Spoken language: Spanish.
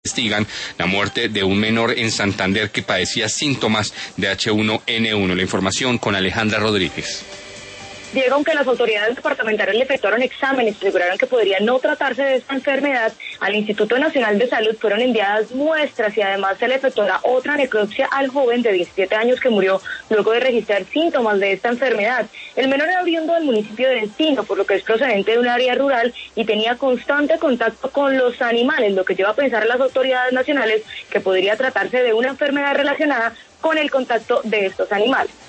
Investigan la muerte de un menor en Santander que padecía síntomas de H1N1. La información con Alejandra Rodríguez. Diego, aunque las autoridades departamentales le efectuaron exámenes y aseguraron que podría no tratarse de esta enfermedad, al Instituto Nacional de Salud fueron enviadas muestras y además se le efectuará otra necropsia al joven de 17 años que murió luego de registrar síntomas de esta enfermedad. El menor era oriundo del municipio de Encino, por lo que es procedente de un área rural y tenía constante contacto con los animales, lo que lleva a pensar a las autoridades nacionales que podría tratarse de una enfermedad relacionada con el contacto de estos animales.